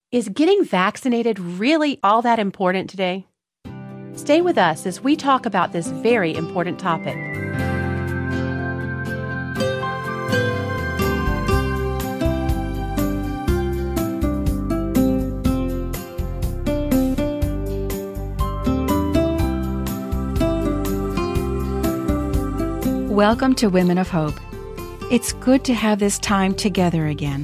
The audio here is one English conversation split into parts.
Is getting vaccinated really all that important today? Stay with us as we talk about this very important topic. Welcome to Women of Hope. It's good to have this time together again.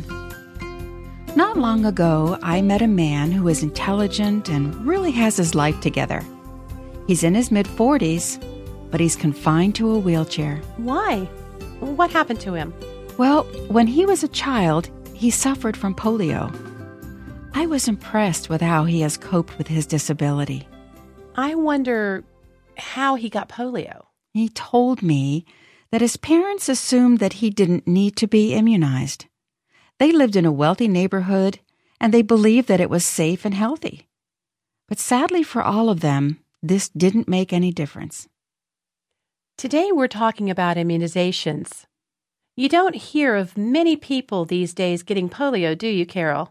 Not long ago, I met a man who is intelligent and really has his life together. He's in his mid-40s, but he's confined to a wheelchair. Why? What happened to him? Well, when he was a child, he suffered from polio. I was impressed with how he has coped with his disability. I wonder how he got polio. He told me that his parents assumed that he didn't need to be immunized. They lived in a wealthy neighborhood, and they believed that it was safe and healthy. But sadly for all of them, this didn't make any difference. Today we're talking about immunizations. You don't hear of many people these days getting polio, do you, Carol?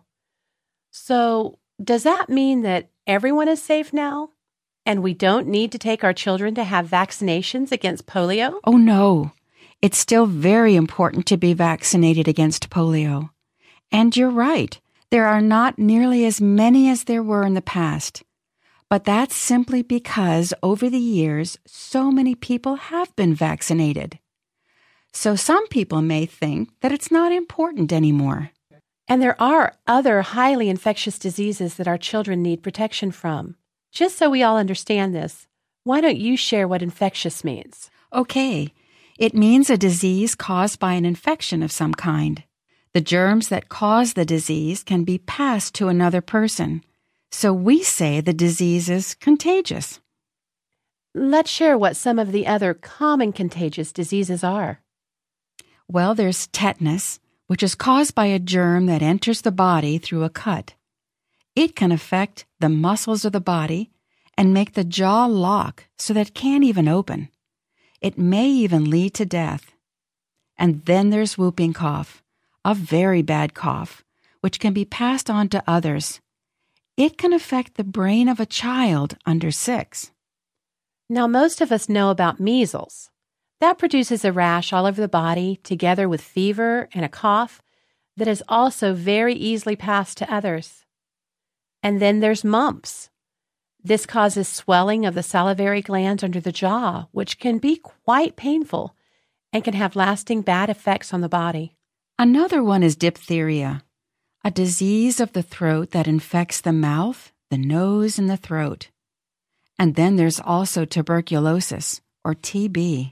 So, does that mean that everyone is safe now? And we don't need to take our children to have vaccinations against polio? Oh, no. It's still very important to be vaccinated against polio. And you're right. There are not nearly as many as there were in the past. But that's simply because over the years, so many people have been vaccinated. So some people may think that it's not important anymore. And there are other highly infectious diseases that our children need protection from. Just so we all understand this, why don't you share what infectious means? Okay. It means a disease caused by an infection of some kind. The germs that cause the disease can be passed to another person. So we say the disease is contagious. Let's share what some of the other common contagious diseases are. Well, there's tetanus, which is caused by a germ that enters the body through a cut. It can affect the muscles of the body and make the jaw lock so that it can't even open. It may even lead to death. And then there's whooping cough, a very bad cough, which can be passed on to others. It can affect the brain of a child under 6. Now, most of us know about measles. That produces a rash all over the body, together with fever and a cough that is also very easily passed to others. And then there's mumps. This causes swelling of the salivary glands under the jaw, which can be quite painful and can have lasting bad effects on the body. Another one is diphtheria, a disease of the throat that infects the mouth, the nose, and the throat. And then there's also tuberculosis, or TB.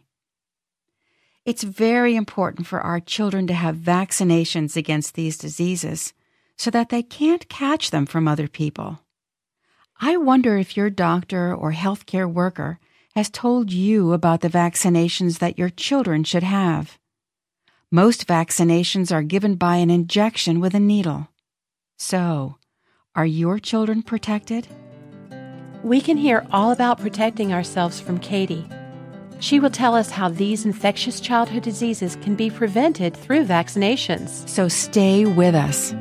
It's very important for our children to have vaccinations against these diseases so that they can't catch them from other people. I wonder if your doctor or healthcare worker has told you about the vaccinations that your children should have. Most vaccinations are given by an injection with a needle. So, are your children protected? We can hear all about protecting ourselves from Katie. She will tell us how these infectious childhood diseases can be prevented through vaccinations. So stay with us.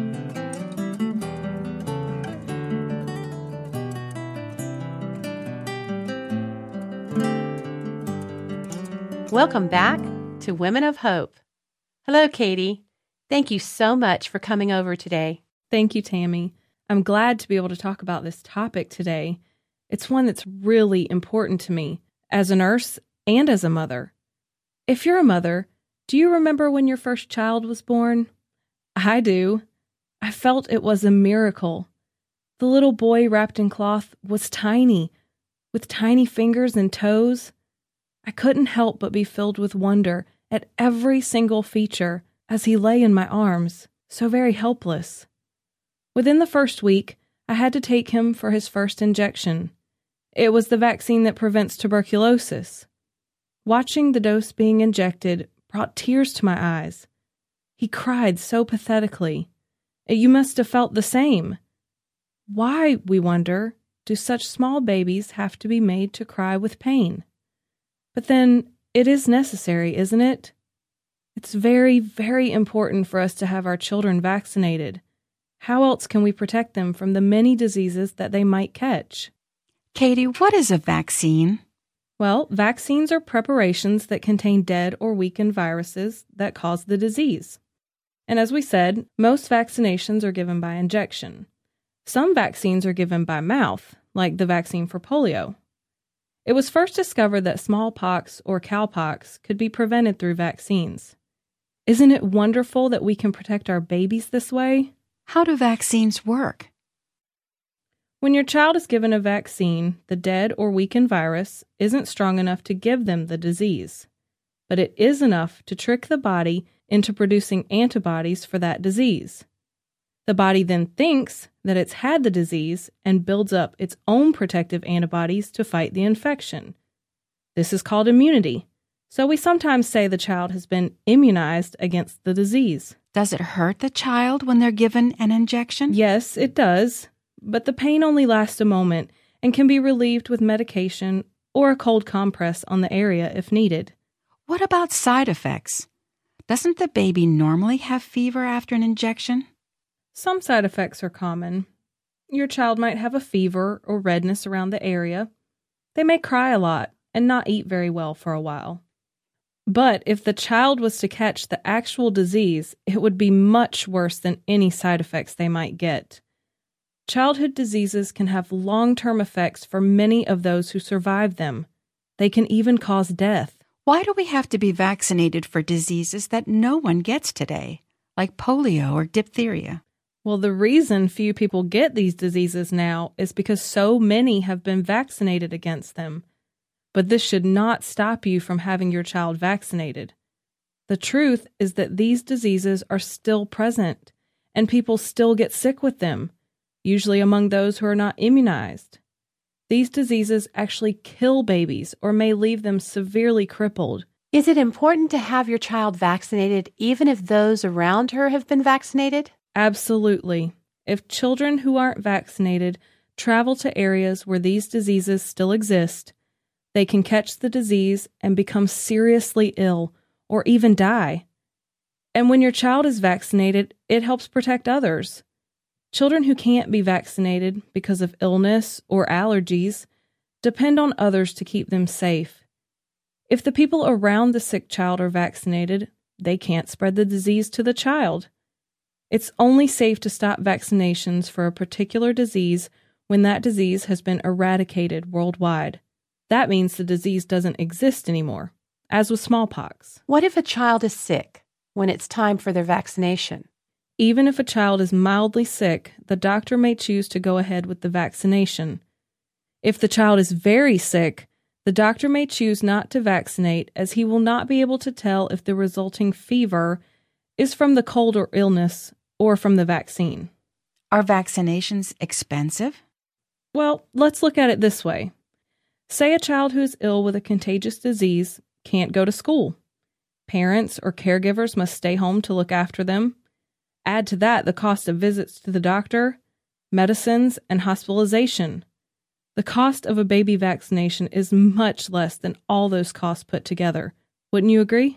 Welcome back to Women of Hope. Hello, Katie. Thank you so much for coming over today. Thank you, Tammy. I'm glad to be able to talk about this topic today. It's one that's really important to me as a nurse and as a mother. If you're a mother, do you remember when your first child was born? I do. I felt it was a miracle. The little boy wrapped in cloth was tiny, with tiny fingers and toes. I couldn't help but be filled with wonder at every single feature as he lay in my arms, so very helpless. Within the first week, I had to take him for his first injection. It was the vaccine that prevents tuberculosis. Watching the dose being injected brought tears to my eyes. He cried so pathetically. You must have felt the same. Why, we wonder, do such small babies have to be made to cry with pain? But then, it is necessary, isn't it? It's very, very important for us to have our children vaccinated. How else can we protect them from the many diseases that they might catch? Katie, what is a vaccine? Well, vaccines are preparations that contain dead or weakened viruses that cause the disease. And as we said, most vaccinations are given by injection. Some vaccines are given by mouth, like the vaccine for polio. It was first discovered that smallpox or cowpox could be prevented through vaccines. Isn't it wonderful that we can protect our babies this way? How do vaccines work? When your child is given a vaccine, the dead or weakened virus isn't strong enough to give them the disease, but it is enough to trick the body into producing antibodies for that disease. The body then thinks that it's had the disease and builds up its own protective antibodies to fight the infection. This is called immunity, so we sometimes say the child has been immunized against the disease. Does it hurt the child when they're given an injection? Yes, it does, but the pain only lasts a moment and can be relieved with medication or a cold compress on the area if needed. What about side effects? Doesn't the baby normally have fever after an injection? Some side effects are common. Your child might have a fever or redness around the area. They may cry a lot and not eat very well for a while. But if the child was to catch the actual disease, it would be much worse than any side effects they might get. Childhood diseases can have long-term effects for many of those who survive them. They can even cause death. Why do we have to be vaccinated for diseases that no one gets today, like polio or diphtheria? Well, the reason few people get these diseases now is because so many have been vaccinated against them. But this should not stop you from having your child vaccinated. The truth is that these diseases are still present, and people still get sick with them, usually among those who are not immunized. These diseases actually kill babies or may leave them severely crippled. Is it important to have your child vaccinated even if those around her have been vaccinated? Absolutely. If children who aren't vaccinated travel to areas where these diseases still exist, they can catch the disease and become seriously ill or even die. And when your child is vaccinated, it helps protect others. Children who can't be vaccinated because of illness or allergies depend on others to keep them safe. If the people around the sick child are vaccinated, they can't spread the disease to the child. It's only safe to stop vaccinations for a particular disease when that disease has been eradicated worldwide. That means the disease doesn't exist anymore, as with smallpox. What if a child is sick when it's time for their vaccination? Even if a child is mildly sick, the doctor may choose to go ahead with the vaccination. If the child is very sick, the doctor may choose not to vaccinate, as he will not be able to tell if the resulting fever is from the cold or illness or from the vaccine. Are vaccinations expensive? Well, let's look at it this way. Say a child who is ill with a contagious disease can't go to school. Parents or caregivers must stay home to look after them. Add to that the cost of visits to the doctor, medicines, and hospitalization. The cost of a baby vaccination is much less than all those costs put together. Wouldn't you agree?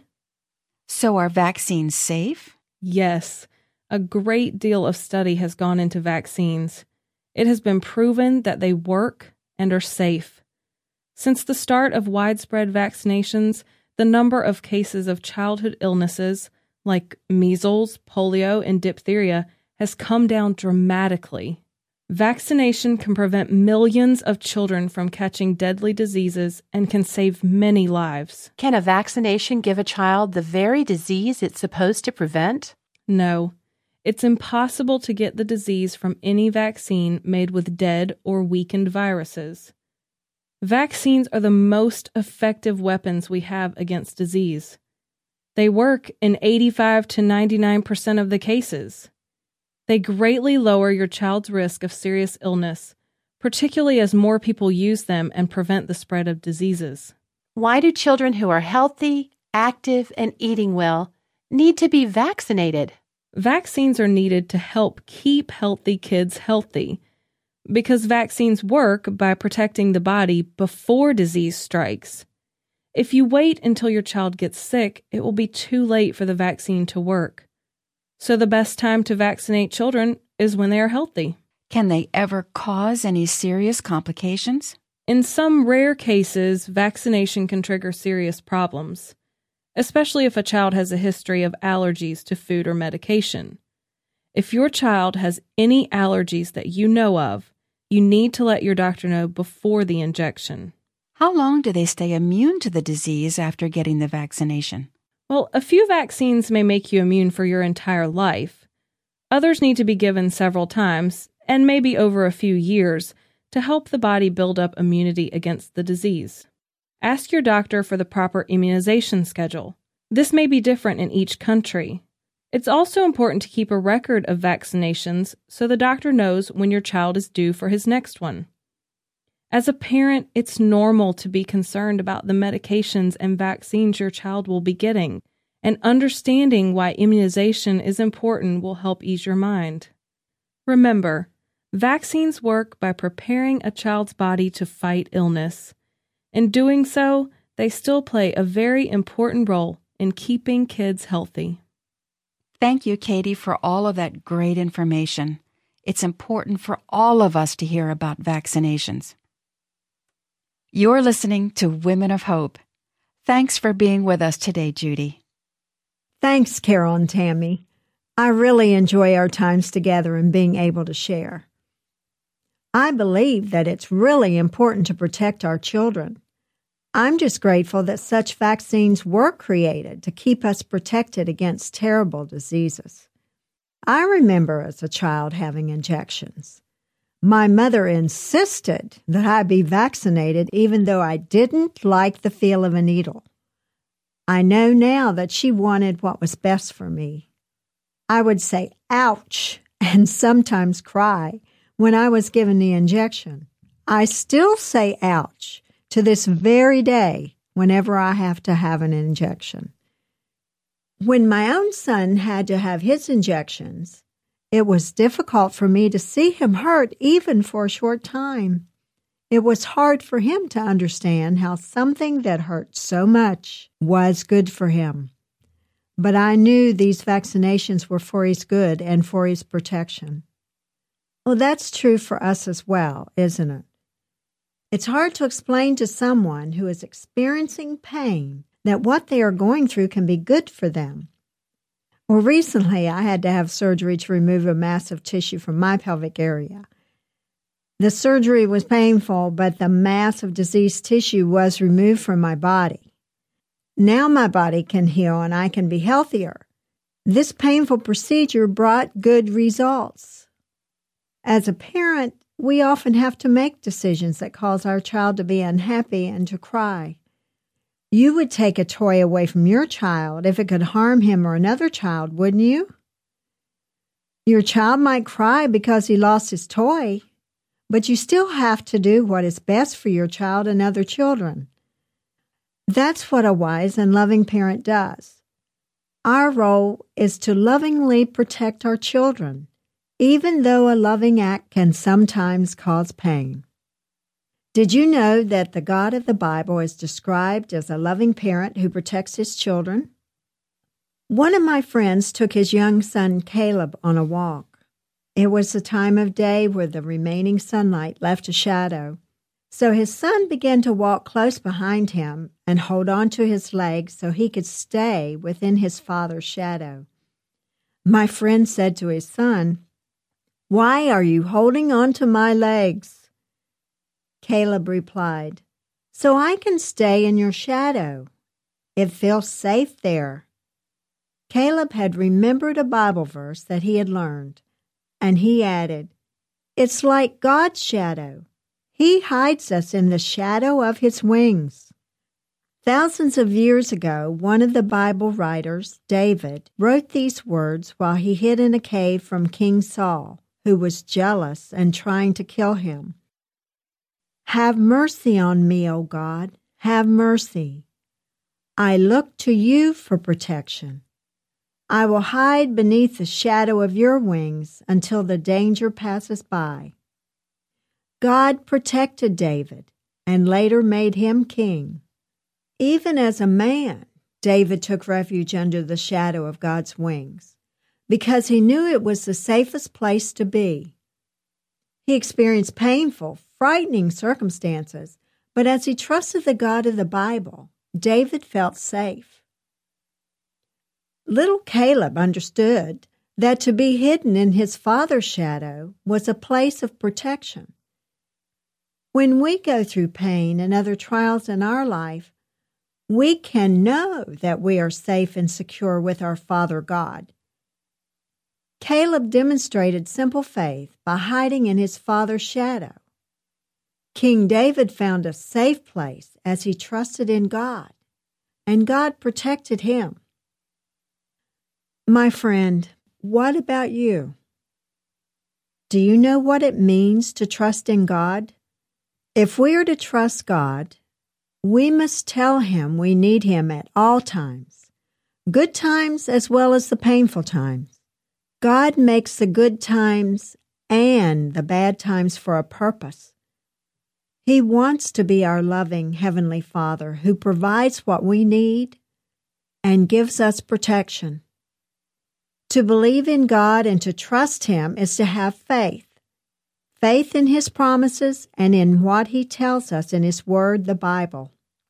So are vaccines safe? Yes. A great deal of study has gone into vaccines. It has been proven that they work and are safe. Since the start of widespread vaccinations, the number of cases of childhood illnesses like measles, polio, and diphtheria has come down dramatically. Vaccination can prevent millions of children from catching deadly diseases and can save many lives. Can a vaccination give a child the very disease it's supposed to prevent? No. It's impossible to get the disease from any vaccine made with dead or weakened viruses. Vaccines are the most effective weapons we have against disease. They work in 85 to 99% of the cases. They greatly lower your child's risk of serious illness, particularly as more people use them and prevent the spread of diseases. Why do children who are healthy, active, and eating well need to be vaccinated? Vaccines are needed to help keep healthy kids healthy, because vaccines work by protecting the body before disease strikes. If you wait until your child gets sick, it will be too late for the vaccine to work. So the best time to vaccinate children is when they are healthy. Can they ever cause any serious complications? In some rare cases, vaccination can trigger serious problems, especially if a child has a history of allergies to food or medication. If your child has any allergies that you know of, you need to let your doctor know before the injection. How long do they stay immune to the disease after getting the vaccination? Well, a few vaccines may make you immune for your entire life. Others need to be given several times, and maybe over a few years, to help the body build up immunity against the disease. Ask your doctor for the proper immunization schedule. This may be different in each country. It's also important to keep a record of vaccinations so the doctor knows when your child is due for his next one. As a parent, it's normal to be concerned about the medications and vaccines your child will be getting, and understanding why immunization is important will help ease your mind. Remember, vaccines work by preparing a child's body to fight illness. In doing so, they still play a very important role in keeping kids healthy. Thank you, Katie, for all of that great information. It's important for all of us to hear about vaccinations. You're listening to Women of Hope. Thanks for being with us today, Judy. Thanks, Carol and Tammy. I really enjoy our times together and being able to share. I believe that it's really important to protect our children. I'm just grateful that such vaccines were created to keep us protected against terrible diseases. I remember as a child having injections. My mother insisted that I be vaccinated even though I didn't like the feel of a needle. I know now that she wanted what was best for me. I would say, ouch, and sometimes cry when I was given the injection. I still say ouch to this very day whenever I have to have an injection. When my own son had to have his injections, it was difficult for me to see him hurt even for a short time. It was hard for him to understand how something that hurt so much was good for him. But I knew these vaccinations were for his good and for his protection. Well, that's true for us as well, isn't it? It's hard to explain to someone who is experiencing pain that what they are going through can be good for them. Well, recently I had to have surgery to remove a mass of tissue from my pelvic area. The surgery was painful, but the mass of diseased tissue was removed from my body. Now my body can heal and I can be healthier. This painful procedure brought good results. As a parent, we often have to make decisions that cause our child to be unhappy and to cry. You would take a toy away from your child if it could harm him or another child, wouldn't you? Your child might cry because he lost his toy, but you still have to do what is best for your child and other children. That's what a wise and loving parent does. Our role is to lovingly protect our children, even though a loving act can sometimes cause pain. Did you know that the God of the Bible is described as a loving parent who protects his children? One of my friends took his young son Caleb on a walk. It was the time of day where the remaining sunlight left a shadow. So his son began to walk close behind him and hold on to his legs so he could stay within his father's shadow. My friend said to his son, "Why are you holding on to my legs?" Caleb replied, "So I can stay in your shadow. It feels safe there." Caleb had remembered a Bible verse that he had learned, and he added, "It's like God's shadow. He hides us in the shadow of his wings." Thousands of years ago, one of the Bible writers, David, wrote these words while he hid in a cave from King Saul, who was jealous and trying to kill him. "Have mercy on me, O God, have mercy. I look to you for protection. I will hide beneath the shadow of your wings until the danger passes by." God protected David and later made him king. Even as a man, David took refuge under the shadow of God's wings. because he knew it was the safest place to be. He experienced painful, frightening circumstances, but as he trusted the God of the Bible, David felt safe. Little Caleb understood that to be hidden in his father's shadow was a place of protection. When we go through pain and other trials in our life, we can know that we are safe and secure with our Father God. Caleb demonstrated simple faith by hiding in his father's shadow. King David found a safe place as he trusted in God, and God protected him. My friend, what about you? Do you know what it means to trust in God? If we are to trust God, we must tell Him we need Him at all times, good times as well as the painful times. God makes the good times and the bad times for a purpose. He wants to be our loving Heavenly Father who provides what we need and gives us protection. To believe in God and to trust Him is to have faith. Faith in His promises and in what He tells us in His Word, the Bible.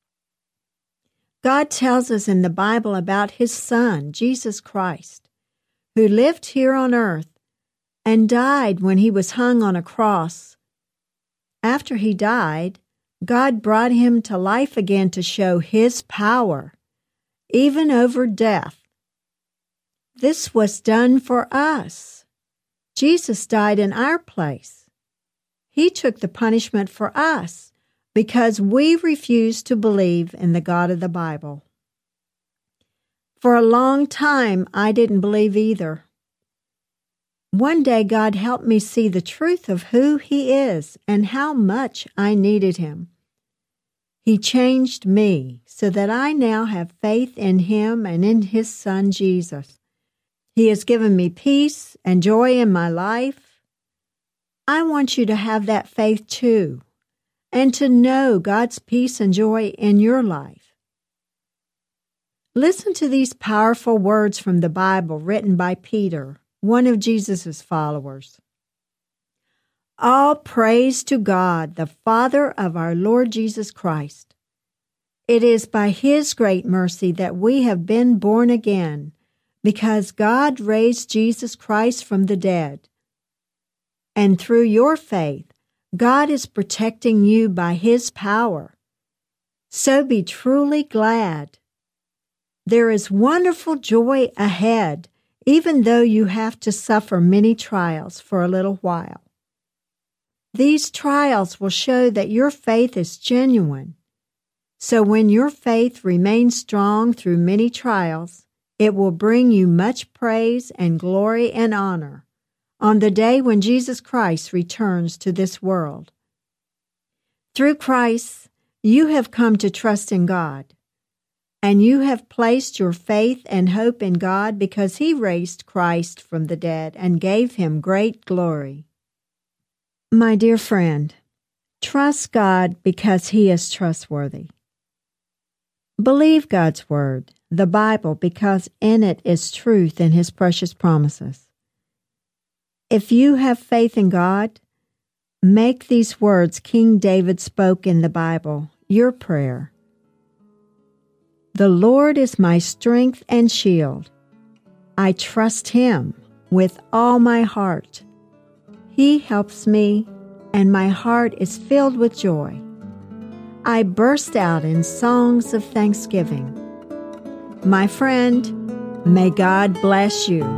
God tells us in the Bible about His Son, Jesus Christ, who lived here on earth and died when He was hung on a cross. After He died, God brought Him to life again to show His power, even over death. This was done for us. Jesus died in our place. He took the punishment for us because we refused to believe in the God of the Bible. For a long time, I didn't believe either. One day, God helped me see the truth of who He is and how much I needed Him. He changed me so that I now have faith in Him and in His Son, Jesus. He has given me peace and joy in my life. I want you to have that faith too, and to know God's peace and joy in your life. Listen to these powerful words from the Bible written by Peter, one of Jesus' followers. All praise to God, the Father of our Lord Jesus Christ. It is by His great mercy that we have been born again, because God raised Jesus Christ from the dead. And through your faith, God is protecting you by His power. So be truly glad. There is wonderful joy ahead, even though you have to suffer many trials for a little while. These trials will show that your faith is genuine. So when your faith remains strong through many trials, it will bring you much praise and glory and honor on the day when Jesus Christ returns to this world. Through Christ, you have come to trust in God, and you have placed your faith and hope in God because He raised Christ from the dead and gave Him great glory. My dear friend, trust God because He is trustworthy. Believe God's Word, the Bible, because in it is truth and His precious promises. If you have faith in God, make these words King David spoke in the Bible your prayer. The Lord is my strength and shield. I trust Him with all my heart. He helps me, and my heart is filled with joy. I burst out in songs of thanksgiving. My friend, may God bless you.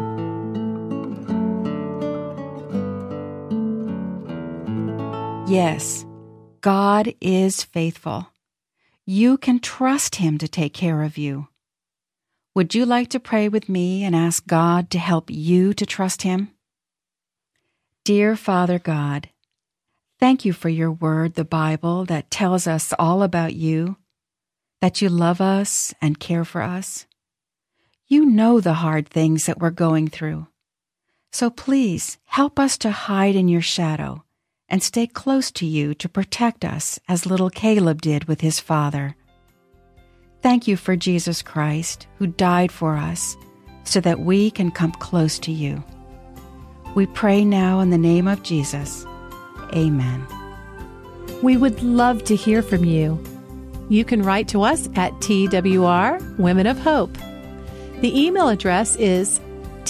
Yes, God is faithful. You can trust Him to take care of you. Would you like to pray with me and ask God to help you to trust Him? Dear Father God, thank you for your word, the Bible, that tells us all about you, that you love us and care for us. You know the hard things that we're going through. So please help us to hide in your shadow and stay close to you to protect us as little Caleb did with his father. Thank you for Jesus Christ, who died for us, so that we can come close to you. We pray now in the name of Jesus. Amen. We would love to hear from you. You can write to us at TWR Women of Hope. The email address is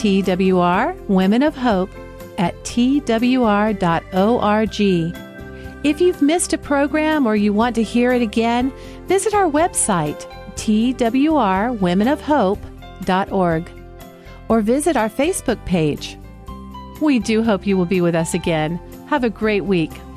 twrwomenofhope@twr.org. If you've missed a program or you want to hear it again, visit our website, twrwomenofhope.org, or visit our Facebook page. We do hope you will be with us again. Have a great week.